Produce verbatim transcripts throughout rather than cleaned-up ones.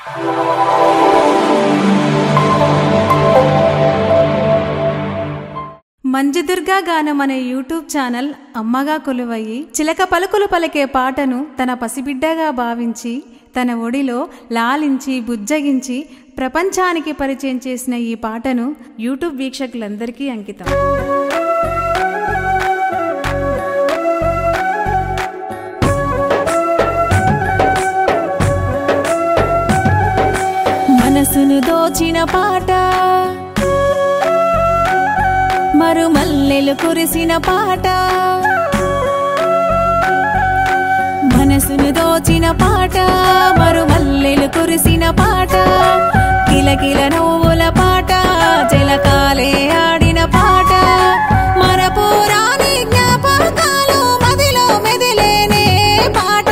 మంజుదుర్గా గానం అనే YouTube channel అమ్మగా కొలువయ్యి చిలక పలుకులు పలికే పాటను తన పసిబిడ్డగా భావించి తన ఒడిలో లాలించి బుజ్జగించి ప్రపంచానికి పరిచయం చేసిన ఈ పాటను యూట్యూబ్ వీక్షకులందరికీ అంకితం. మనసును దోచిన పాట, మరు మల్లెలు కురిసిన పాట, మనసును దోచిన పాట, మరు మల్లెలు కురిసిన పాట, కిలకిల నవ్వుల పాట, జలకాలే ఆడిన పాట, మన పురాణి జ్ఞాపకాలు మదిలో మెదిలేనే పాట.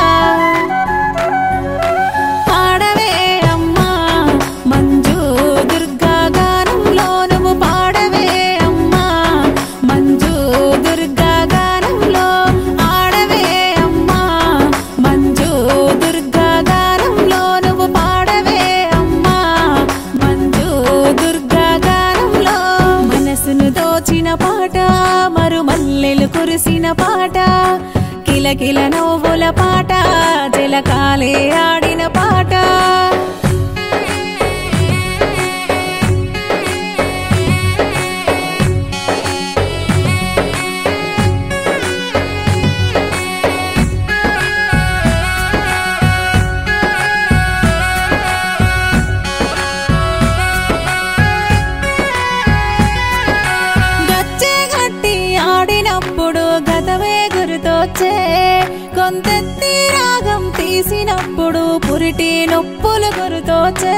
పాడవే అమ్మా మంజు దుర్గా గానంలో నువ్వు పాడవే అమ్మా మంజు దుర్గా గానంలో ఆడవే అమ్మా మంజు దుర్గా గానంలో నువ్వు పాడవే అమ్మా మంజు దుర్గా గానంలో. మనసును దోచిన పాట, మరు మల్లెలు కురిసిన పాట, కిలకిల నవ్వుల పాట, జలకాలే ఆడిన పాట. గచ్చే గట్టి ఆడినప్పుడు గతమే గుర్తొచ్చే, కొంతెత్తి రాగం తీసినప్పుడు పురిటి నొప్పులు గుర్తొచ్చే.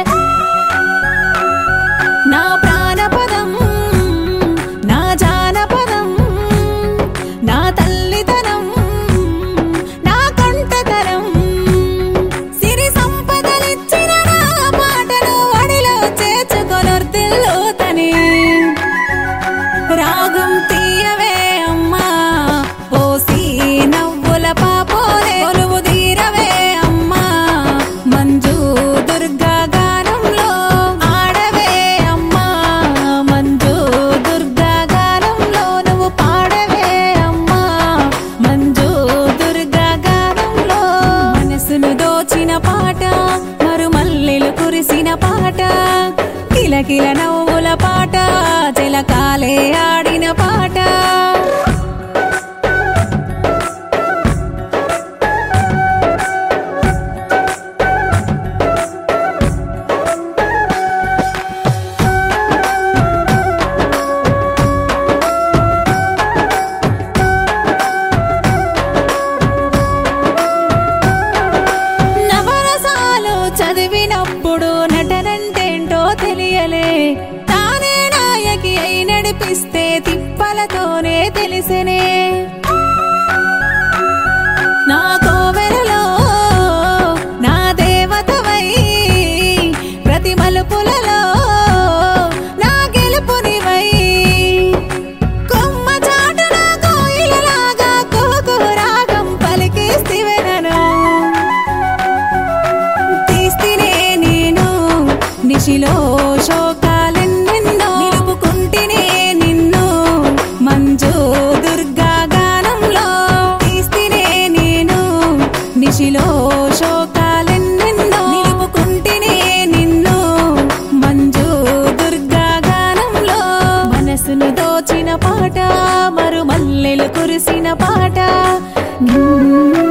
నా ప్రాణపదం నా జానపదం, నా తల్లితనం నా కంటతరం, సిరి సంపదలిచ్చిన నా పాటను వడిలో చేర్చుకొనొర్తిల్లు తని. రాగం తీయవే అమ్మా పోసి నవ్వుల పాపోలే, కొలువు తీరవే అమ్మా మంజు దుర్గా గానంలో ఆడవే అమ్మా మంజు దుర్గా గానంలో నువ్వు పాడవే అమ్మా మంజు దుర్గా గానంలో. మనసును దోచిన పాట, మరు మల్లెలు కురిసిన పాట, కిలకిల నవ్వుల పాట, జలకాలే ఆడిన పాట. నవరసాలు చదివినప్పుడు నటనంటేంటో తెలియలే, తానే నాయకి అయి నడిపిస్తే తిప్పలతోనే తెలిసెనే. నా కోవెలలో నా దేవతవై, ప్రతి మలుపులలో నా గెలుపునివై, కొమ్మ చాటున కోయిలలాగా కుహు రాగం పలికిస్తివే నన్ను. తీస్తినే నేను నిశిలో శోకాలెన్నెన్నో, నిలుపుకుంటినే నిన్ను మంజు దుర్గా గానంలో. తీస్తినే నేను నిశిలో శోకాలెన్నెన్నో, నిలుపుకుంటినే నిన్ను మంజు దుర్గా గానంలో. మనసును దోచిన పాట, మరు మల్లెలు కురిసిన పాట.